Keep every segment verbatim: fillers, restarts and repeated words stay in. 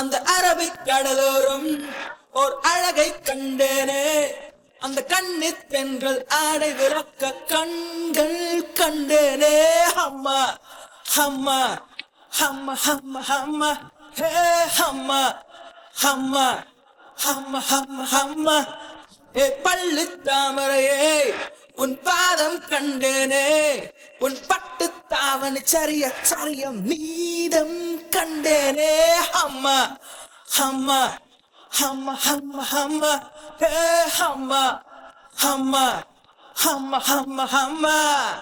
அந்த அரபிக் கடலோரம் ஓர் அழகை கண்டேனே. அந்த கண்ணித் பெண்கள் ஆடை விளக்க கண்கள் கண்டேனே. அம்மா அம்மா அம்மா அம்மா அம்மா ஹே அம்மா அம்மா அம்மா அம்மா அம்மா ஏ பள்ளி தாமரையே உன் பாதம் கண்டேனே. உன் பட்டு தாவணி சரிய சரியம் நீதம் கண்டேனே. அம்மா அம்மா அம்மா அம்மா அம்மா ஹே அம்மா அம்மா அம்மா அம்மா அம்மா.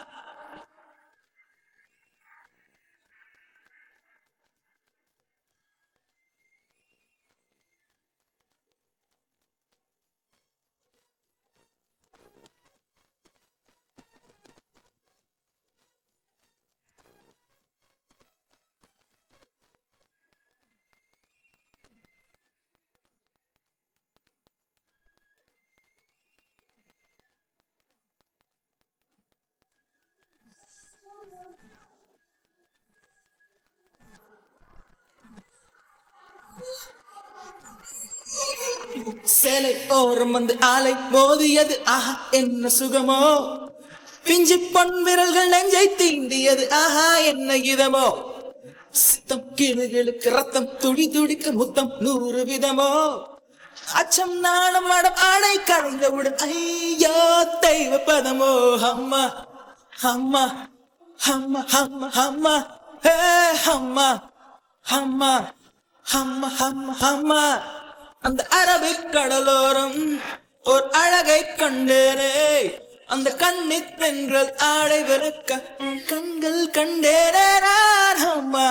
சேலை ஓரம் வந்து ஆலை மோதியது ஆஹா என்ன சுகமோ. பிஞ்சி பொன் விரல்கள் நெஞ்சை தீண்டியது ஆஹா என்ன இதமோ. சித்தம் கிளுகிழுக்கு ரத்தம் துடி துடிக்க முத்தம் நூறு விதமோ. அச்சம் நாணம் மடம் ஆடை கலைந்தவுடன் ஐயோ தெய்வ பதமோ. அம்மா அம்மா அம்மா அம்மா அம்மா ஹே அம்மா அம்மா அம்மா அம்மா அம்மா. அந்த அரபிக் கடலோரம் ஓர் அழகை கண்டேனே. அந்த கண்ணித் பெண்கள் ஆடை விளக்க கண்கள் கண்டேனே. அம்மா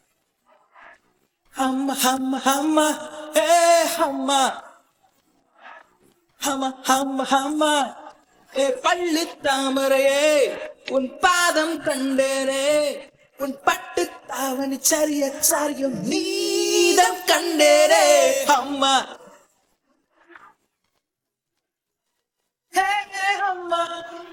அம்மா அம்மா அம்மா ஹே அம்மா அம்மா அம்மா அம்மா ஏ பள்ளி தாமரையே உன் பாதம் கண்டேனே. உன் பட்டு தாவணி சரிய சரியம் நீதம் கண்டேனே. அம்மா ஹே அம்மா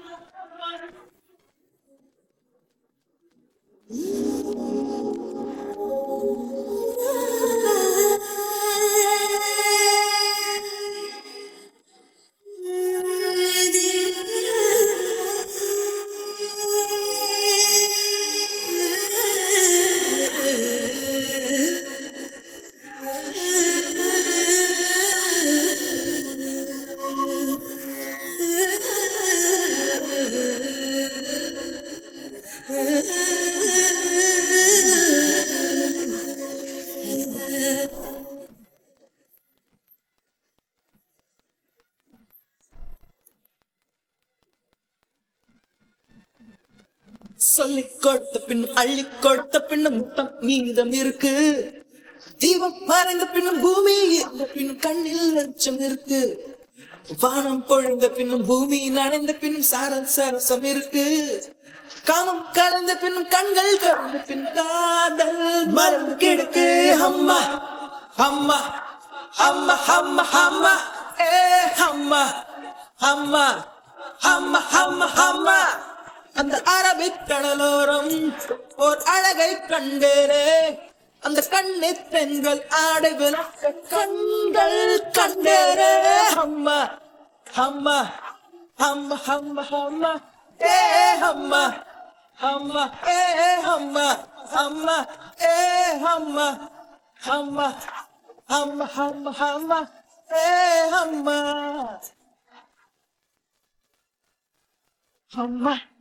சொல்லிக் கொடுத்த பின்னும் அள்ளி கொடுத்த பின்னும் முத்தம் மீதம் இருக்கு. தீபம் மறைந்த பின்னும் பூமி இருந்த பின்னும் கண்ணில் லட்சம் இருக்கு. வானம் பொழுந்த பின்னும் பூமி நனைந்த பின்னும் சார சரசம் இருக்கு. காமம் கலந்த பின்னும் கண்கள் கலந்த பின் காதல் மறந்து கிடக்கு. அம்மா அம்மா அம்மா அம்மா அம்மா ஏ அம்மா அம்மா அம்மா அம்மா அம்மா. அந்த அரபிக் கடலோரம் ஓர் அழகை கண்டேனே. அந்த கண்ணித் பெண்கள் ஆடை விளக்க கண்கள் கண்டேனே. அம்மா அம்மா அம்மா அம்மா அம்மா ஏ அம்மா அம்மா ஏ அம்மா அம்மா ஏ அம்மா அம்மா அம்மா அம்மா அம்மா ஏ அம்மா அம்மா.